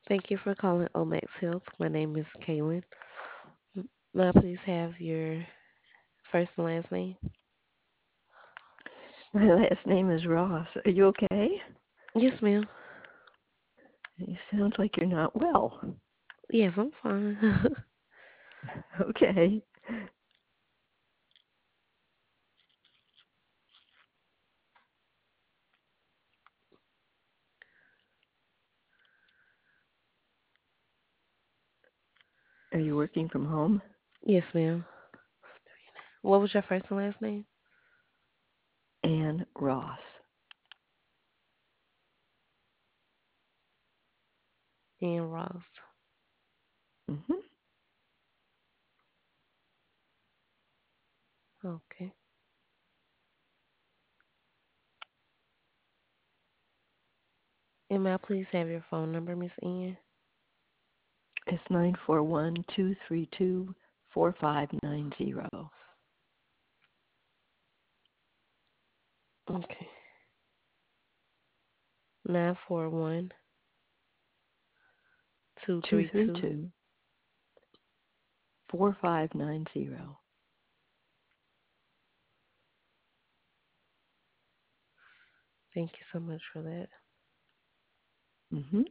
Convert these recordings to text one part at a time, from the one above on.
Thank you for calling Omax Health. My name is Kaylin. May I please have your first and last name? My last name is Ross. Are you okay? Yes, ma'am. You sound like you're not well. Yes, I'm fine. Okay. Are you working from home? Yes, ma'am. What was your first and last name? Ann Ross. Ann Ross. Hmm. Okay. And may I please have your phone number, Miss Ann? It's 941-232-4590. Okay. 941 232. 232-4590. Thank you so much for that. Mm-hmm.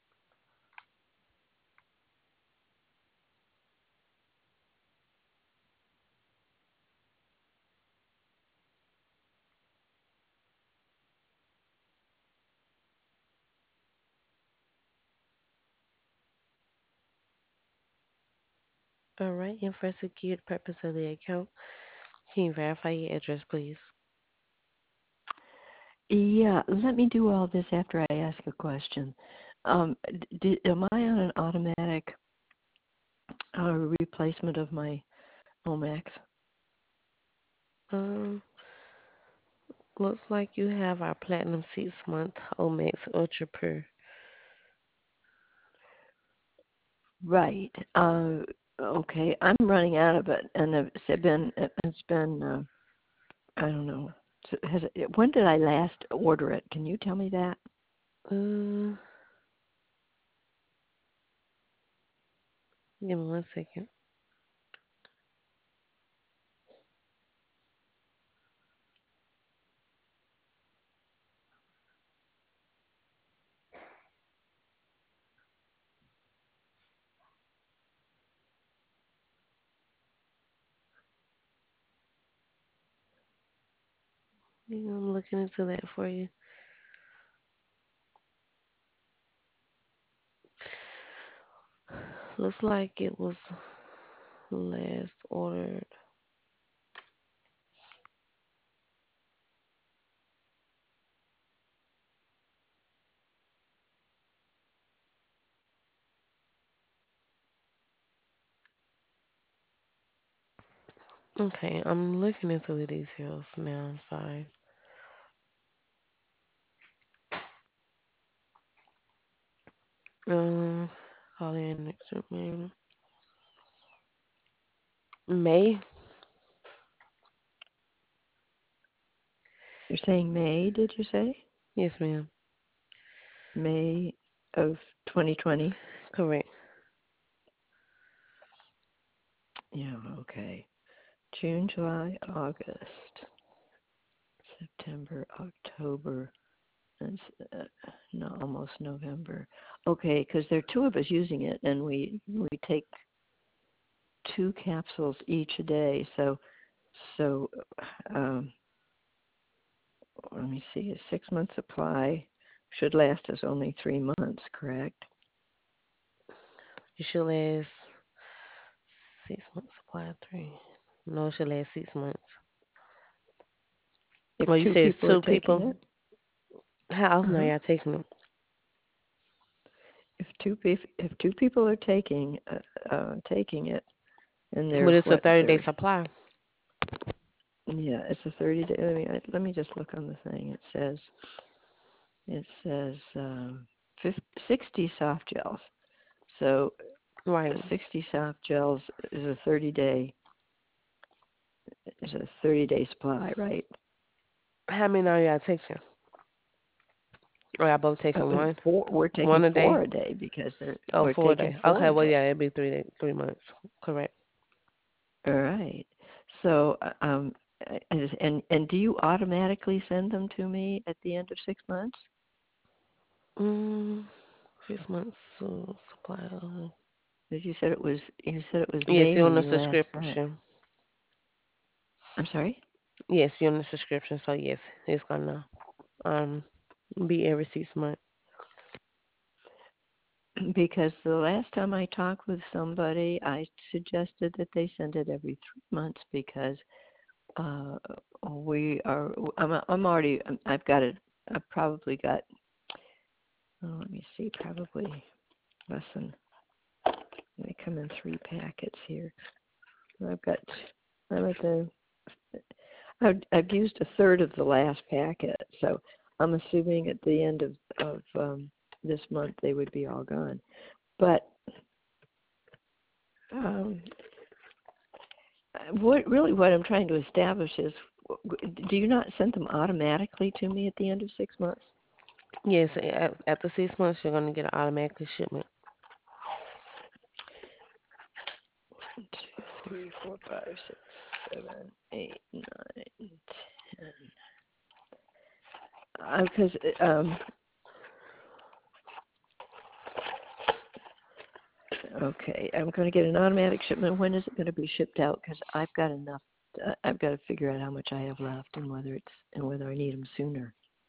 All right. And for security purpose of the account, can you verify your address, please? Yeah, let me do all this after I ask a question. Am I on an automatic replacement of my Omax? Um, Looks like you have our Platinum 6 month Omax Ultra Pure. Right. Okay. I'm running out of it, and it's been I don't know. When did I last order it? Can you tell me that? Uh, Give me 1 second. Yeah, I'm looking into that for you. Looks like it was last ordered. Okay, I'm looking into the details now. I'm sorry. Um, Call in next week, maybe. May? You're saying May, did you say? Yes, ma'am. May of 2020? Correct. Yeah, okay. June, July, August, September, October, and no, almost November. Okay, because there are two of us using it, and we take two capsules each a day. So um, let me see, a 6 month supply should last us only 3 months, correct? You should last 6 months supply of three. No, it should last 6 months. If Well, you two said it's people are two taking people. it, How often are uh-huh. y'all taking them? If two people are taking it, and they're But it's a what 30-day they're supply. yeah, it's a 30 day. Let me just look on the thing. It says 60 soft gels. So Right. 60 soft gels is a 30 day supply, right? How many are y'all taking? Or I both taking And one, four, we're taking one a four day. a day because Oh, we're four a taking day. four Okay, a well, day. yeah, it'd be 3 day, 3 months. Correct. All right. So, and do you automatically send them to me at the end of 6 months? Mm, 6 months supply. Because you said it was Yes, May you're on when the you last sent. subscription. I'm sorry. Yes, you're on the subscription. So yes, it's gonna um be every 6 months. Because the last time I talked with somebody, I suggested that they send it every 3 months because uh, we are. I'm already. I've got it. I've probably got. Oh, let me see. Probably less than. They come in 3 packets here. I've got. I'm at the. I've used a third of the last packet, so I'm assuming at the end of this month they would be all gone. But um, what I'm trying to establish is, do you not send them automatically to me at the end of 6 months? Yes, after 6 months, you're gonna get an automatic shipment. 1, 2, 3, 4, 5, 6, 7, 8, 9, 10. Because okay, I'm going to get an automatic shipment. When is it going to be shipped out? Because I've got enough. I've got to figure out how much I have left and whether I need them sooner.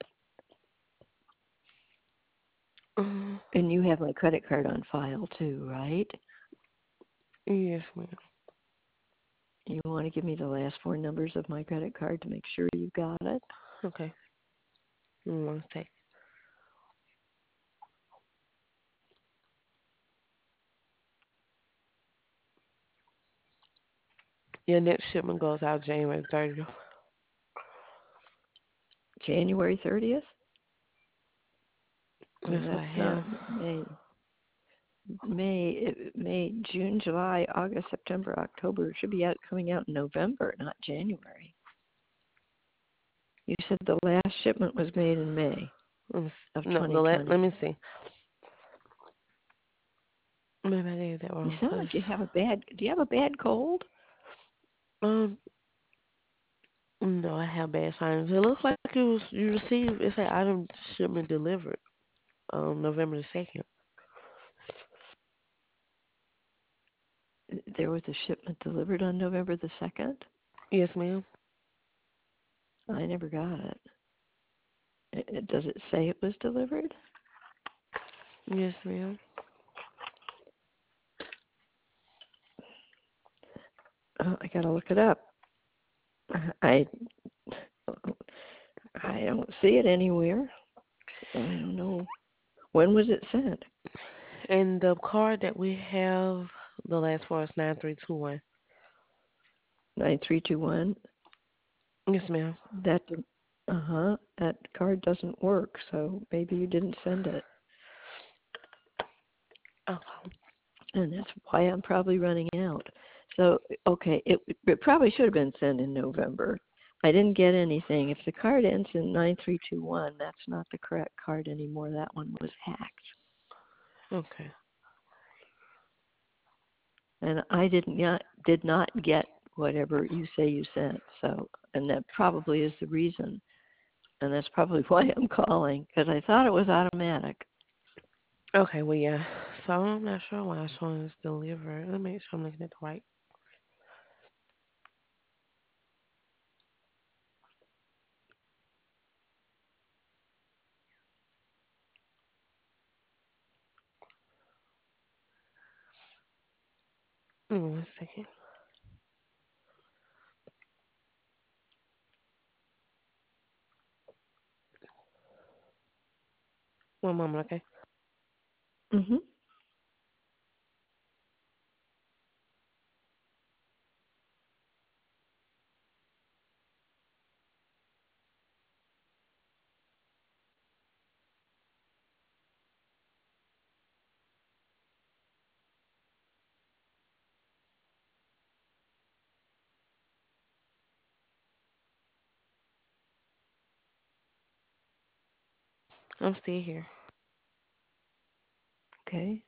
Mm, And you have my credit card on file too, right? yes, ma'am. You want to give me the last four numbers of my credit card to make sure you got it? Okay. One sec. Your next shipment goes out January 30th. January 30th? No, That's what I that's not have. May. May, June, July, August, September, October. It should be coming out in November, not January. You said the last shipment was made in May of No, let 2020. me see. Maybe I gave that You wrong. sound like you have a bad. Do you have a bad cold? Um, no, I have bad signs. It looks like you received. It's an item shipment delivered on November the 2nd. There was a shipment delivered on November the 2nd. Yes, ma'am. I never got it. Does it say it was delivered? Yes, ma'am. I gotta look it up. I I don't see it anywhere. I don't know. When was it sent? And the card that we have, the last four is 9321. 9321. Yes, ma'am. That that card doesn't work, so maybe you didn't send it. Okay. And that's why I'm probably running out. So, okay, it probably should have been sent in November. I didn't get anything. If the card ends in 9321, that's not the correct card anymore. That one was hacked. Okay. And I did not get whatever you say you sent. So, and that probably is the reason. And that's probably why I'm calling, because I thought it was automatic. Okay, well, yeah. So I'm not sure why it's showing it's delivered. Let me make sure I'm looking at the right. One second. One moment, okay? Hmm. I'm still here. Okay.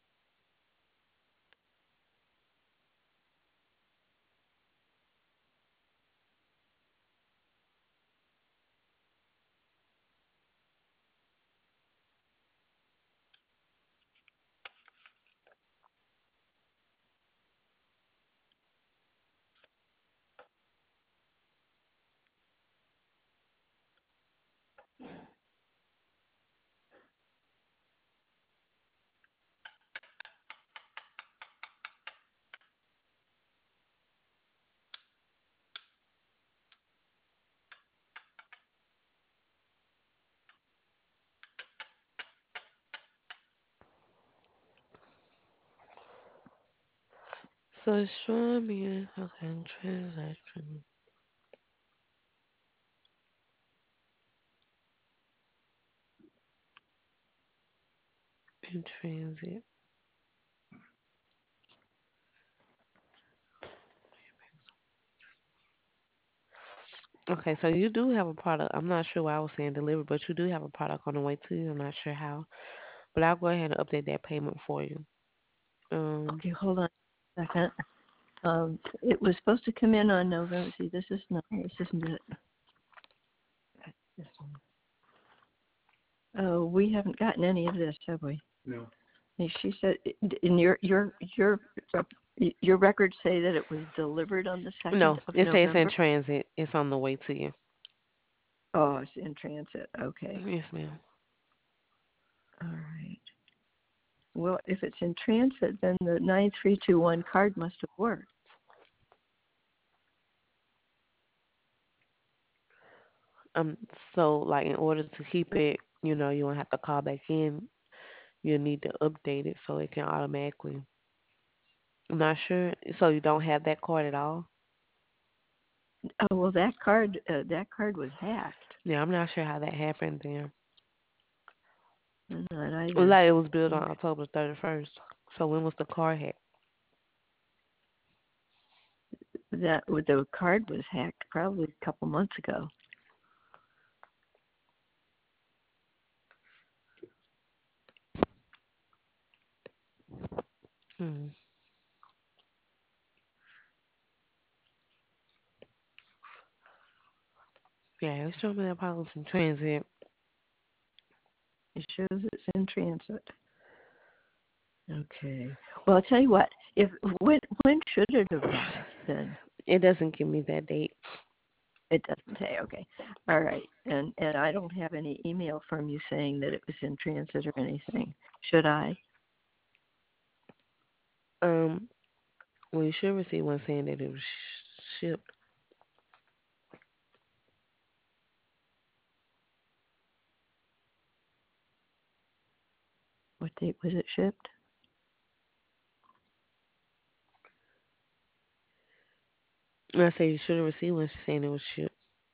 So it's showing me okay transaction in transit. Okay, so you do have a product. I'm not sure why I was saying deliver, but you do have a product on the way to you. I'm not sure how, but I'll go ahead and update that payment for you. Um, Okay, hold on a second. It was supposed to come in on November. See, this is not. This isn't it. This one. Oh, we haven't gotten any of this, have we? No. She said, in your records say that it was delivered on the 2nd no, of it says in November. transit. It's on the way to you. Oh, it's in transit. Okay. Yes, ma'am. All right. Well, if it's in transit, then the 9321 card must have worked. So like in order to keep it, you won't have to call back in. You'll need to update it so it can automatically. I'm not sure. So you don't have that card at all? Oh well, that card was hacked. Yeah, I'm not sure how that happened then. I'm not Well, either. like it was built on Okay. October 31st. So when was the card hacked? The card was hacked probably a couple months ago. Hmm. Yeah, it's showing me that policy in transit. It shows it's in transit. Okay. Well, I'll tell you what. If when should it arrive? Then It doesn't give me that date. it doesn't say. Okay. All right. And I don't have any email from you saying that it was in transit or anything. Should I? Um, well, you should receive one saying that it was shipped. What date was it shipped? And I say you should have received one saying it was shipped.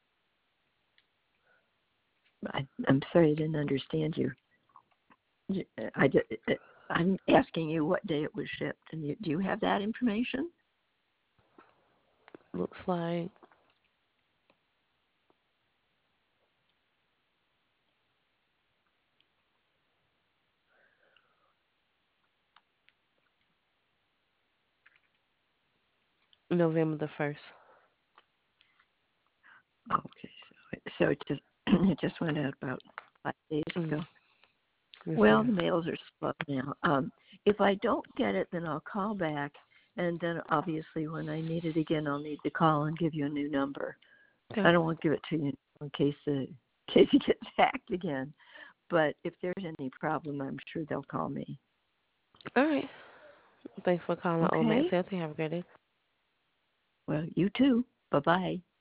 I'm sorry, I didn't understand you. I, I'm asking you what day it was shipped, and do you have that information? Looks like November the 1st. Okay, so it just it just went out about 5 days Mm, ago. yes, Well, the ma'am. mails are slow now. If I don't get it, then I'll call back, and then obviously when I need it again, I'll need to call and give you a new number. Okay. I don't want to give it to you in case it gets hacked again. But if there's any problem, I'm sure they'll call me. All right. Thanks for calling Old Max Okay? Healthy. Have a great day. Well, you too. Bye bye.